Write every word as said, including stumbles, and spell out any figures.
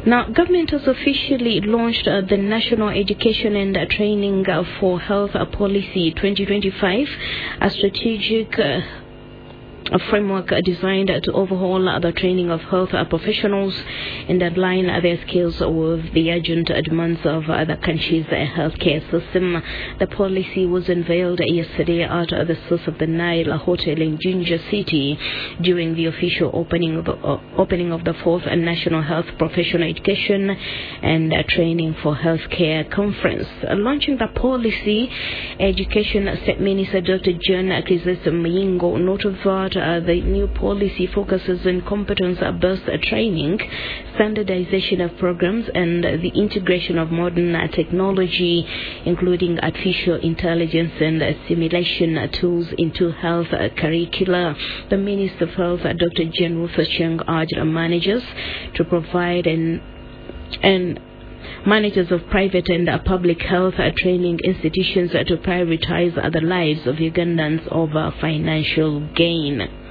Now, government has officially launched uh, the National Education and uh, Training uh, for Health uh, Policy twenty twenty-five, a strategic uh, a framework uh, designed uh, to overhaul uh, the training of health uh, professionals and align uh, their skills with the urgent uh, demands of uh, the country's uh, healthcare system. The policy was unveiled yesterday at uh, the Source of the Nile Hotel in Jinja City during the official opening of, uh, opening of the fourth uh, National Health Professional Education and uh, Training for Healthcare Conference. Uh, launching the policy, Education State Minister Doctor John Chrysostom Mayingo noted that Uh, the new policy focuses on competence-based uh, training, standardization of programs, and uh, the integration of modern uh, technology, including artificial intelligence and uh, simulation uh, tools into health uh, curricula. The Minister of Health, uh, Doctor Jane Rufus Cheng, urged uh, managers to provide and and managers of private and uh, public health uh, training institutions uh, to prioritize uh, the lives of Ugandans over financial gain.